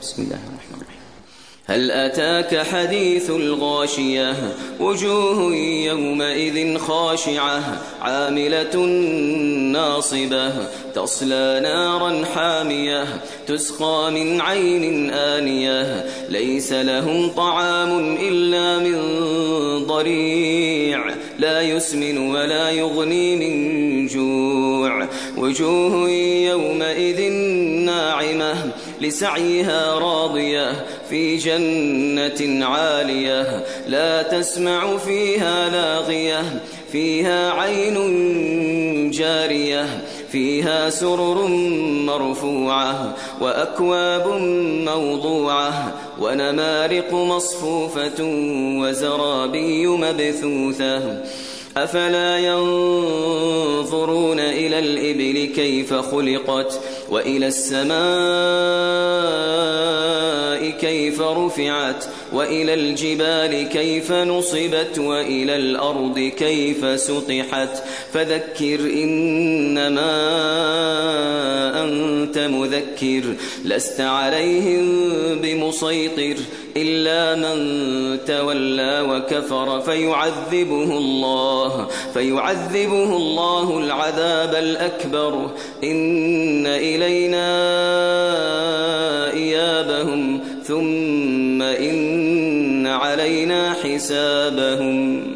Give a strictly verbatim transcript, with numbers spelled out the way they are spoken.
بسم الله الرحمن الرحيم. هل أتاك حديث الغاشية وجوه يومئذ خاشعة عاملة ناصبة تصلى نارا حامية تسقى من عين آنية ليس لهم طعام إلا من ضريع لا يسمن ولا يغني من جوع وجوه يومئذ ناعمة لسعيها راضية في جنة عالية لا تسمع فيها لاغية فيها عين جارية فيها سرر مرفوعة وأكواب موضوعة ونمارق مصفوفة وزرابي مبثوثة أفلا ينظرون إلى الإبل كيف خلقت وإلى السماء كيف رفعت وإلى الجبال كيف نصبت وإلى الأرض كيف سطحت فذكر إنما أنت مذكر لست عليهم بمسيطر إلا من تولى وكفر فيعذبه الله فيعذبه الله العذاب الأكبر إن إلينا إيابهم ثم إن علينا حسابهم.